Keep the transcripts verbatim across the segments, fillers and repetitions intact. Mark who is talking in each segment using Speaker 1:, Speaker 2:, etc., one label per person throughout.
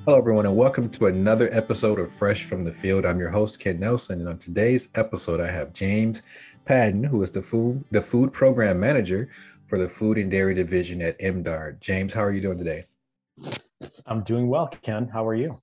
Speaker 1: Hello, everyone, and welcome to another episode of Fresh from the Field. I'm your host, Ken Nelson, and on today's episode, I have James Padden, who is the food the food program manager for the Food and Dairy Division at M D A R D. James, how are you doing today?
Speaker 2: I'm doing well, Ken. How are you?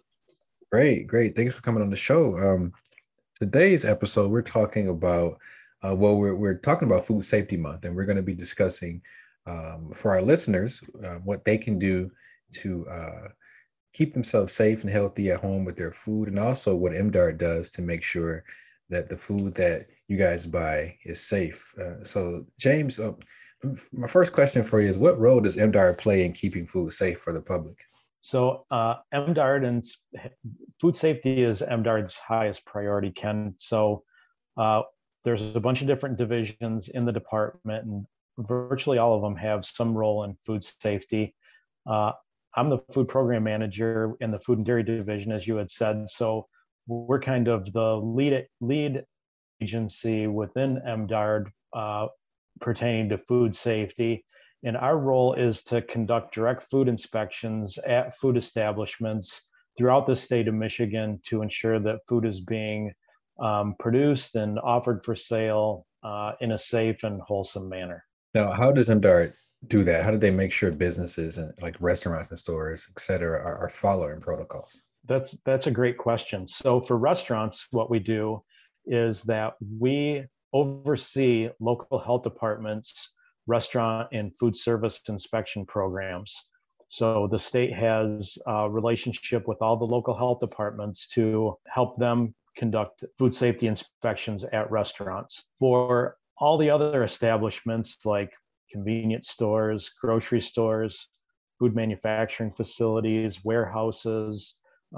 Speaker 1: Great, great. Thanks for coming on the show. Um, today's episode, we're talking about uh, well, we're we're talking about Food Safety Month, and we're going to be discussing um, for our listeners uh, what they can do to uh, keep themselves safe and healthy at home with their food, and also what M D A R D does to make sure that the food that you guys buy is safe. Uh, so, James, uh, my first question for you is, what role does M D A R D play in keeping food safe for the public?
Speaker 2: So uh, M D A R D and food safety is M D A R D's highest priority, Ken. So uh, there's a bunch of different divisions in the department, and virtually all of them have some role in food safety. Uh, I'm the food program manager in the food and dairy division, as you had said. So we're kind of the lead lead agency within M D A R D uh, pertaining to food safety. And our role is to conduct direct food inspections at food establishments throughout the state of Michigan to ensure that food is being um, produced and offered for sale uh, in a safe and wholesome manner.
Speaker 1: Now, how does M D A R D do that? How do they make sure businesses and like restaurants and stores, et cetera, are, are following protocols?
Speaker 2: That's that's a great question. So for restaurants, what we do is that we oversee local health departments, restaurant and food service inspection programs. So the state has a relationship with all the local health departments to help them conduct food safety inspections at restaurants. For all the other establishments like convenience stores, grocery stores, food manufacturing facilities, warehouses,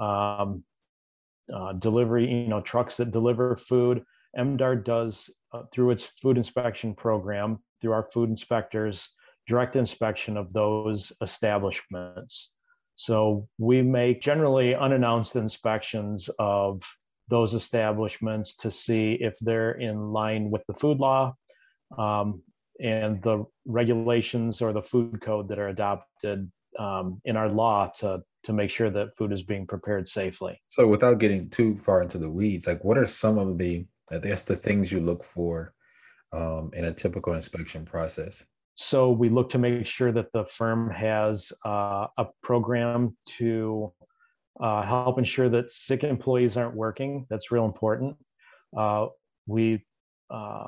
Speaker 2: um, uh, delivery, you know, trucks that deliver food. M D A R D does, uh, through its food inspection program, through our food inspectors, direct inspection of those establishments. So we make generally unannounced inspections of those establishments to see if they're in line with the food law um, and the regulations or the food code that are adopted um, in our law to to make sure that food is being prepared safely.
Speaker 1: So, without getting too far into the weeds, like what are some of the, I guess, the things you look for um, in a typical inspection process?
Speaker 2: So we look to make sure that the firm has uh, a program to uh, help ensure that sick employees aren't working. That's real important. Uh, we uh,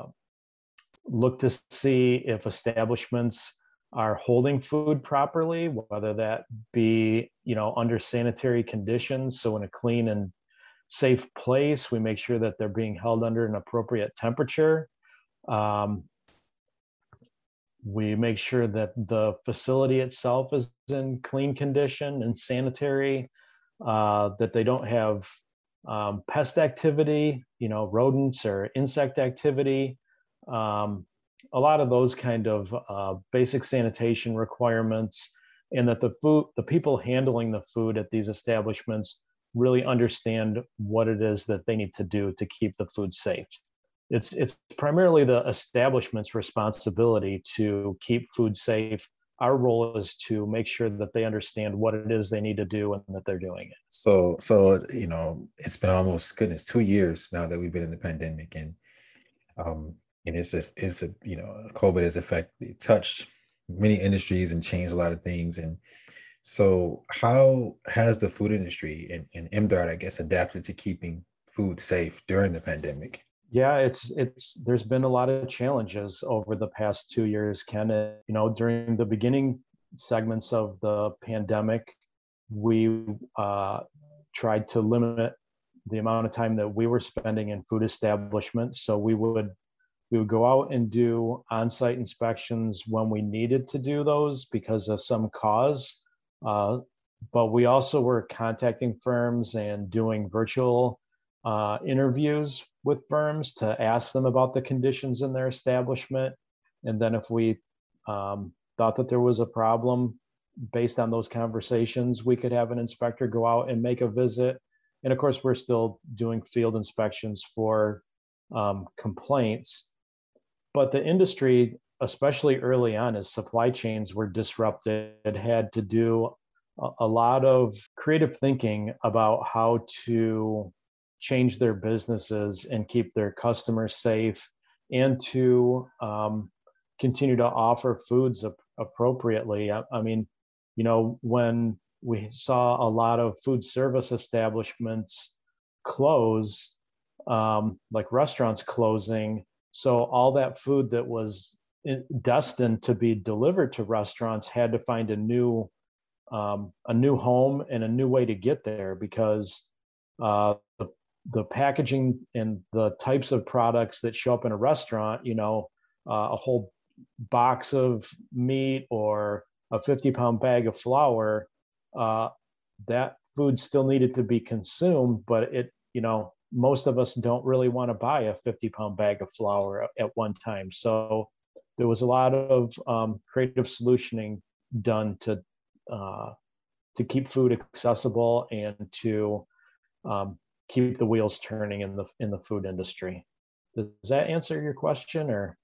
Speaker 2: look to see if establishments are holding food properly, whether that be, you know, under sanitary conditions. So in a clean and safe place, we make sure that they're being held under an appropriate temperature. Um, we make sure that the facility itself is in clean condition and sanitary, uh, that they don't have um, pest activity, you know, rodents or insect activity. Um, a lot of those kind of uh, basic sanitation requirements, and that the food, the people handling the food at these establishments really understand what it is that they need to do to keep the food safe. It's it's primarily the establishment's responsibility to keep food safe. Our role is to make sure that they understand what it is they need to do and that they're doing it.
Speaker 1: So, so you know, it's been almost goodness two years now that we've been in the pandemic, and um, and it's a, it's a you know, COVID has affected touched many industries and changed a lot of things. And so, how has the food industry and, and M D A R D, I guess, adapted to keeping food safe during the pandemic?
Speaker 2: Yeah, it's it's there's been a lot of challenges over the past two years, Ken. You know, during the beginning segments of the pandemic, we uh, tried to limit the amount of time that we were spending in food establishments. So we would we would go out and do on-site inspections when we needed to do those because of some cause. Uh, but we also were contacting firms and doing virtual uh, interviews with firms to ask them about the conditions in their establishment. And then if we um, thought that there was a problem based on those conversations, we could have an inspector go out and make a visit. And of course, we're still doing field inspections for um, complaints. But the industry, especially early on, as supply chains were disrupted, had to do a, a lot of creative thinking about how to change their businesses and keep their customers safe, and to um, continue to offer foods ap- appropriately. I, I mean, you know, when we saw a lot of food service establishments close, um, like restaurants closing, so all that food that was destined to be delivered to restaurants had to find a new um, a new home and a new way to get there, because uh, the, the packaging and the types of products that show up in a restaurant, you know, uh, a whole box of meat or a fifty pound bag of flour, uh, that food still needed to be consumed, but it, you know, most of us don't really want to buy a fifty pound bag of flour at one time. So there was a lot of um, creative solutioning done to uh, to keep food accessible and to um, keep the wheels turning in the in the food industry. Does that answer your question? Or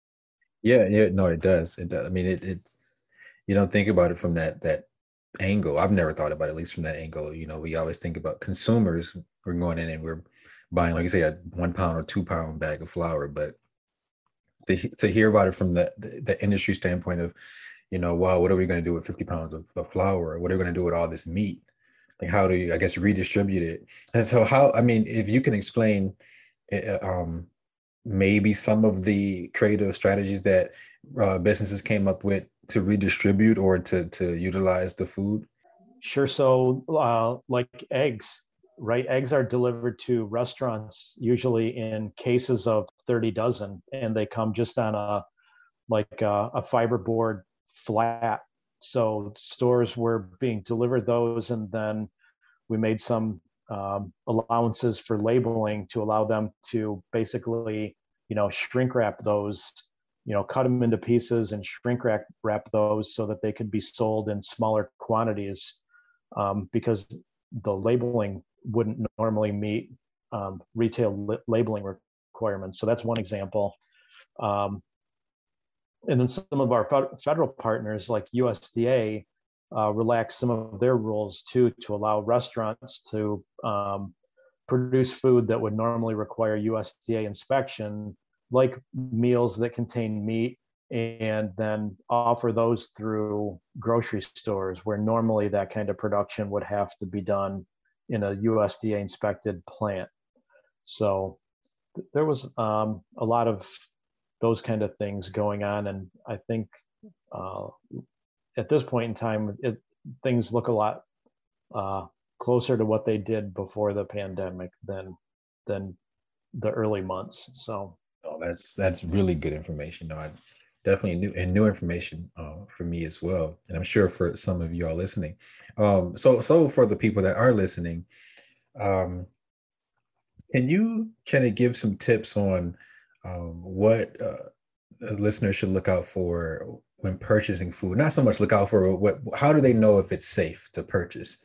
Speaker 1: Yeah, yeah, no, it does. It does. I mean, it it you don't think about it from that that angle. I've never thought about it, at least from that angle. You know, we always think about consumers. We're going in and we're buying, like you say, a one pound or two pound bag of flour. But to, to hear about it from the, the the industry standpoint of, you know, wow, what are we going to do with fifty pounds of, of flour? What are we going to do with all this meat? Like, how do you, I guess, redistribute it? And so, how, I mean, if you can explain, uh, um, maybe some of the creative strategies that uh, businesses came up with to redistribute or to to utilize the food.
Speaker 2: sure. So, uh, like eggs, right? Eggs are delivered to restaurants usually in cases of thirty dozen, and they come just on a like a, a fiberboard flat. So stores were being delivered those, and then we made some um, allowances for labeling to allow them to basically, you know, shrink wrap those, you know, cut them into pieces and shrink wrap, wrap those so that they could be sold in smaller quantities, um, because the labeling wouldn't normally meet um, retail li- labeling requirements. So that's one example. Um, and then some of our federal partners like U S D A uh, relax some of their rules too, to allow restaurants to um, produce food that would normally require U S D A inspection, like meals that contain meat, and then offer those through grocery stores where normally that kind of production would have to be done in a U S D A inspected plant. So there was um, a lot of those kind of things going on, and I think uh, at this point in time, it, things look a lot uh, closer to what they did before the pandemic than than the early months. So,
Speaker 1: Oh, that's that's really good information. No, I definitely new and new information uh, for me as well, and I'm sure for some of you all listening. Um, so so for the people that are listening, um, can you kind of give some tips on um, what uh, a listener should look out for when purchasing food? Not so much look out for what, how do they know if it's safe to purchase?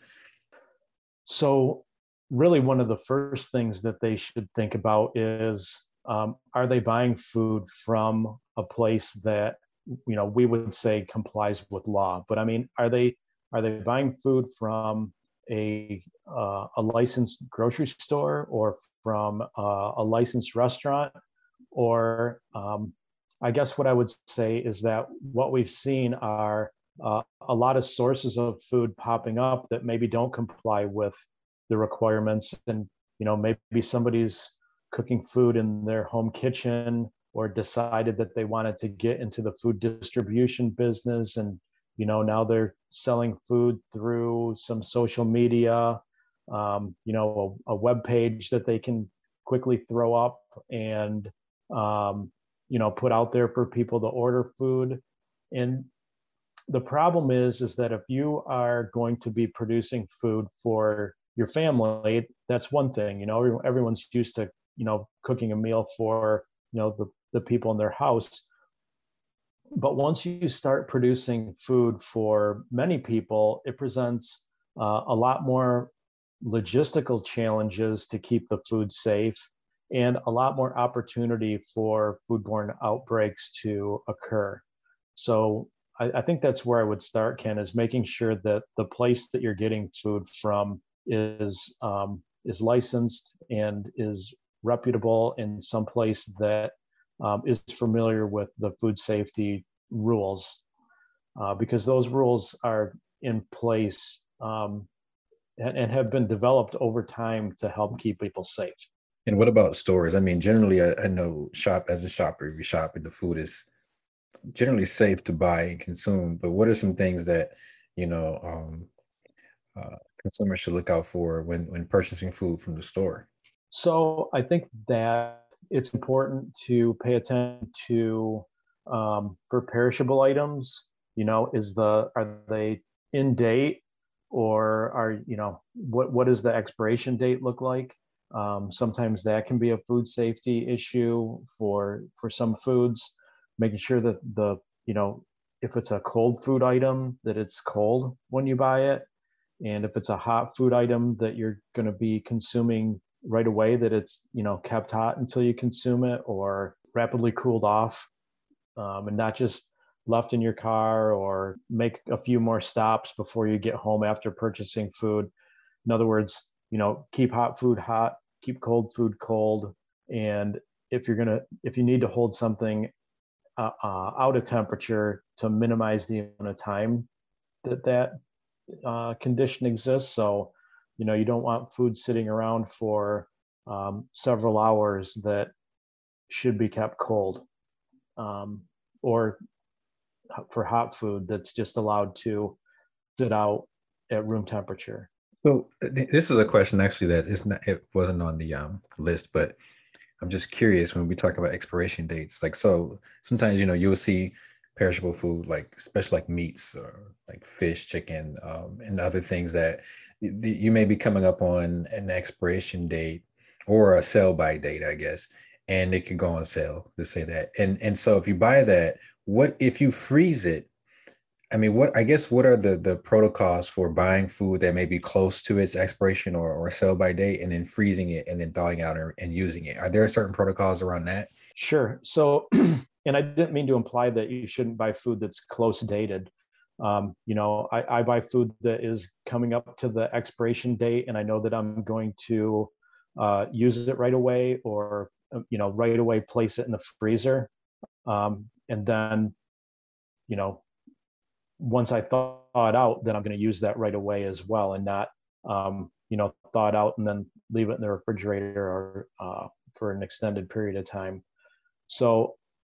Speaker 2: so really, one of the first things that they should think about is, um, are they buying food from a place that, you know, we would say complies with law? But I mean, are they are they buying food from a uh, a licensed grocery store, or from uh, a licensed restaurant? Or um, I guess what I would say is that what we've seen are uh, a lot of sources of food popping up that maybe don't comply with the requirements. And, you know, maybe somebody's cooking food in their home kitchen, or decided that they wanted to get into the food distribution business. And, you know, now they're selling food through some social media, um, you know, a, a web page that they can quickly throw up and um, you know, put out there for people to order food. And the problem is, is that if you are going to be producing food for your family, that's one thing. You know, everyone's used to, you know, cooking a meal for, you know, the, the people in their house. But once you start producing food for many people, it presents uh, a lot more logistical challenges to keep the food safe, and a lot more opportunity for foodborne outbreaks to occur. So I, I think that's where I would start, Ken, is making sure that the place that you're getting food from is um, is licensed and is reputable in some place that um, is familiar with the food safety rules, uh, because those rules are in place um, and, and have been developed over time to help keep people safe.
Speaker 1: And what about stores? I mean, generally, I, I know shop as a shopper, we shop and the food is generally safe to buy and consume. But what are some things that, you know, um, uh, consumers should look out for when when purchasing food from the store?
Speaker 2: So I think that it's important to pay attention to um, for perishable items. You know, is the are they in date, or are you know what what does the expiration date look like? Um, sometimes that can be a food safety issue for for some foods. Making sure that the you know if it's a cold food item, that it's cold when you buy it, and if it's a hot food item that you're going to be consuming right away, that it's you know kept hot until you consume it, or rapidly cooled off, um, and not just left in your car, or make a few more stops before you get home after purchasing food. In other words, you know keep hot food hot, keep cold food cold. And if you're gonna if you need to hold something uh, uh, out of temperature, to minimize the amount of time that that uh, condition exists. So, you know, you don't want food sitting around for um, several hours that should be kept cold, um, or for hot food that's just allowed to sit out at room temperature.
Speaker 1: So th- this is a question actually that is not it wasn't on the um, list, but I'm just curious when we talk about expiration dates. Like, so sometimes, you know, you'll see perishable food, like especially like meats or like fish, chicken, um, and other things that y- y- you may be coming up on an expiration date or a sell by date, I guess, and it could go on sale to say that. And and so if you buy that, what if you freeze it? I mean, what I guess what are the the protocols for buying food that may be close to its expiration or or sell by date and then freezing it and then thawing out and, and using it? Are there certain protocols around that?
Speaker 2: Sure. So, and I didn't mean to imply that you shouldn't buy food that's close dated. Um, you know, I, I buy food that is coming up to the expiration date, and I know that I'm going to uh, use it right away, or uh, you know, right away place it in the freezer, um, and then, you know, once I thaw it out, then I'm going to use that right away as well, and not, um, you know, thaw it out and then leave it in the refrigerator or uh, for an extended period of time. So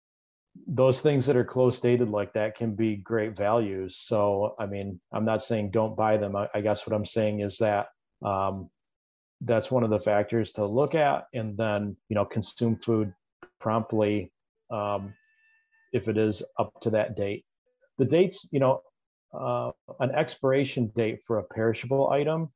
Speaker 2: those things that are close dated like that can be great values. So, I mean, I'm not saying don't buy them. I, I guess what I'm saying is that um, that's one of the factors to look at, and then, you know, consume food promptly um, if it is up to that date. The dates, you know, uh, an expiration date for a perishable item,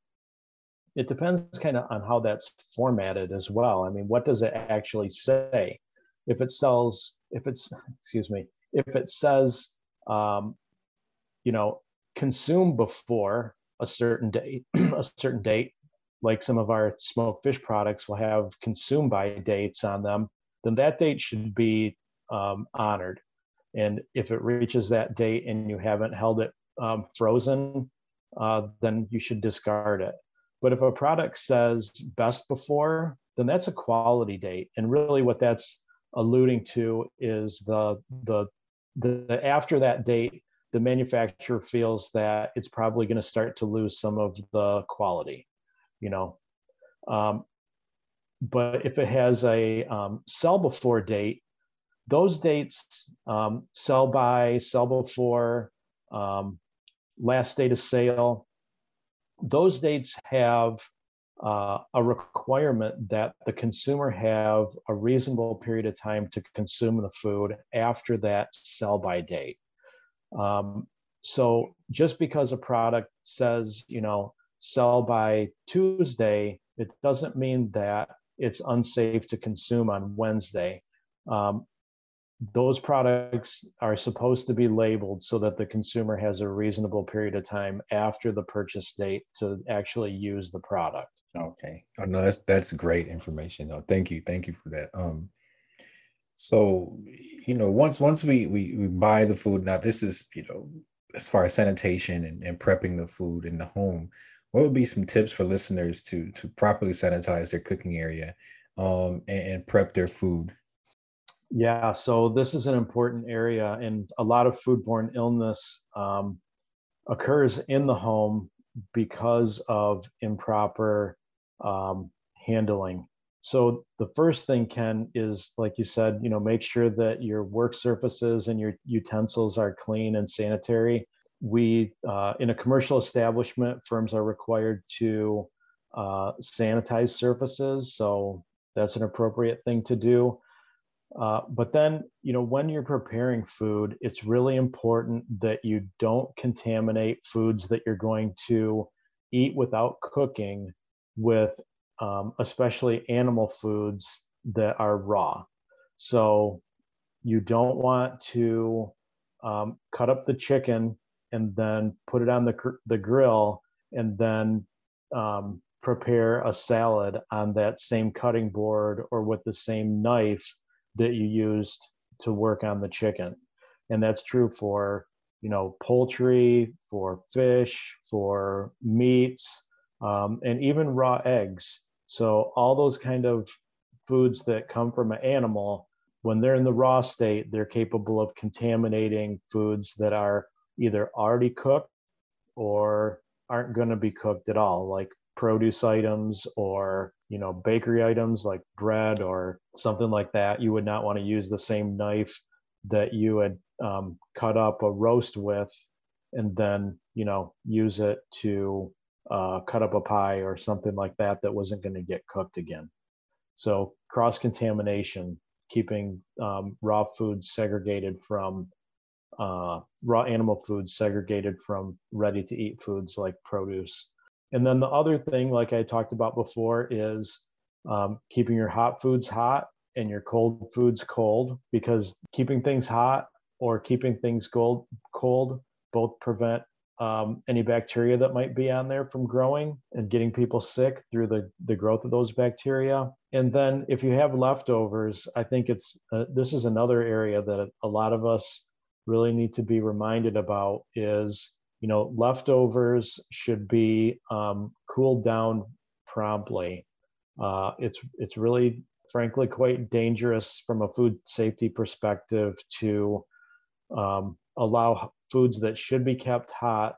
Speaker 2: it depends kind of on how that's formatted as well. I mean, what does it actually say? If it sells, if it's, excuse me, if it says, um, you know, consume before a certain date, a certain date, like some of our smoked fish products will have consume by dates on them, then that date should be um, honored. And if it reaches that date and you haven't held it um, frozen, uh, then you should discard it. But if a product says best before, then that's a quality date. And really what that's alluding to is the, the, the after that date, the manufacturer feels that it's probably going to start to lose some of the quality, you know. Um, but if it has a um, sell before date, those dates, um, sell by, sell before, um, last date of sale, those dates have uh, a requirement that the consumer have a reasonable period of time to consume the food after that sell by date. Um, so just because a product says, you know, sell by Tuesday, it doesn't mean that it's unsafe to consume on Wednesday. Um, those products are supposed to be labeled so that the consumer has a reasonable period of time after the purchase date to actually use the product.
Speaker 1: Okay. Oh no, that's that's great information. No, thank you. Thank you for that. Um, So, you know, once once we we, we buy the food, now this is, you know, as far as sanitation and, and prepping the food in the home, what would be some tips for listeners to to properly sanitize their cooking area um, and, and prep their food?
Speaker 2: Yeah, so this is an important area, and a lot of foodborne illness um, occurs in the home because of improper um, handling. So the first thing, Ken, is like you said, you know, make sure that your work surfaces and your utensils are clean and sanitary. We, uh, in a commercial establishment, firms are required to uh, sanitize surfaces. So that's an appropriate thing to do. Uh, but then, you know, when you're preparing food, it's really important that you don't contaminate foods that you're going to eat without cooking with, um, especially animal foods that are raw. So you don't want to um, cut up the chicken and then put it on the, the grill and then um, prepare a salad on that same cutting board or with the same knife that you used to work on the chicken. And that's true for, you know, poultry, for fish, for meats, um, and even raw eggs. So all those kind of foods that come from an animal, when they're in the raw state, they're capable of contaminating foods that are either already cooked or aren't going to be cooked at all, like produce items or, you know, bakery items like bread or something like that. You would not want to use the same knife that you had um, cut up a roast with and then, you know, use it to uh, cut up a pie or something like that that wasn't going to get cooked again. So cross contamination, keeping um, raw foods segregated from uh, raw animal foods segregated from ready to eat foods like produce. And then the other thing, like I talked about before, is um, keeping your hot foods hot and your cold foods cold, because keeping things hot or keeping things cold, cold both prevent um, any bacteria that might be on there from growing and getting people sick through the, the growth of those bacteria. And then if you have leftovers, I think it's uh, this is another area that a lot of us really need to be reminded about is, you know, leftovers should be um, cooled down promptly. Uh, it's it's really, frankly, quite dangerous from a food safety perspective to um, allow foods that should be kept hot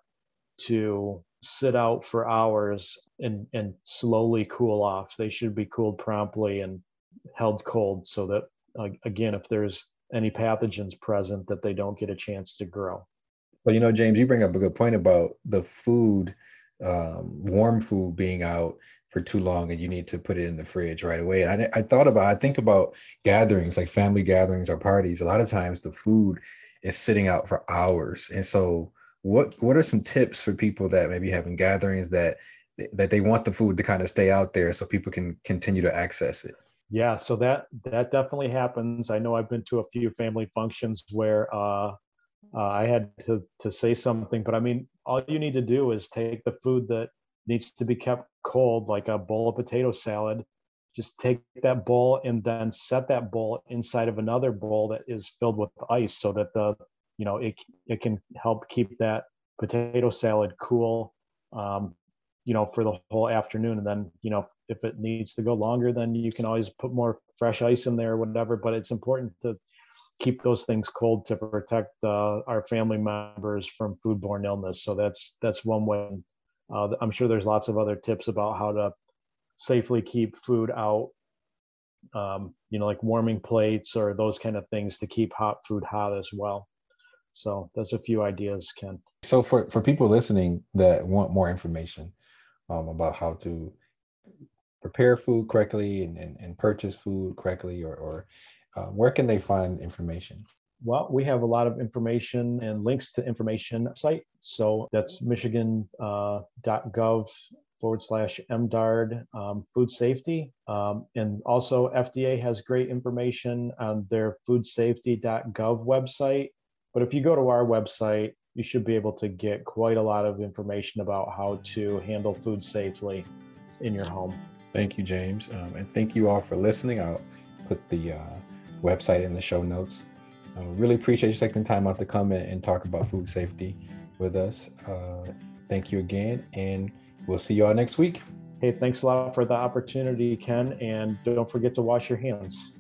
Speaker 2: to sit out for hours and, and slowly cool off. They should be cooled promptly and held cold so that, uh, again, if there's any pathogens present, that they don't get a chance to grow.
Speaker 1: Well, you know, James, you bring up a good point about the food, um, warm food being out for too long and you need to put it in the fridge right away. And I, I thought about, I think about gatherings, like family gatherings or parties. A lot of times the food is sitting out for hours. And so what what are some tips for people that maybe having gatherings that that they want the food to kind of stay out there so people can continue to access it?
Speaker 2: Yeah, so that that definitely happens. I know I've been to a few family functions where uh, uh, I had to to say something, but I mean, all you need to do is take the food that needs to be kept cold, like a bowl of potato salad. Just take that bowl and then set that bowl inside of another bowl that is filled with ice, so that the you know it it can help keep that potato salad cool, um, you know, for the whole afternoon. And then, you know, if it needs to go longer, then you can always put more fresh ice in there or whatever. But it's important to keep those things cold to protect uh, our family members from foodborne illness. So that's that's one way. Uh, I'm sure there's lots of other tips about how to safely keep food out, um, you know, like warming plates or those kind of things to keep hot food hot as well. So that's a few ideas, Ken.
Speaker 1: So for, for people listening that want more information um, about how to prepare food correctly and, and, and purchase food correctly, or, or uh, where can they find information?
Speaker 2: Well, we have a lot of information and links to information site. So that's michigan dot gov forward slash M D A R D um, food safety. Um, and also F D A has great information on their food safety dot gov website. But if you go to our website, you should be able to get quite a lot of information about how to handle food safely in your home.
Speaker 1: Thank you, James. Um, and thank you all for listening. I'll put the uh, website in the show notes. Uh, really appreciate you taking time out to come and, and talk about food safety with us. Uh, thank you again, and we'll see you all next week.
Speaker 2: Hey, thanks a lot for the opportunity, Ken, and don't forget to wash your hands.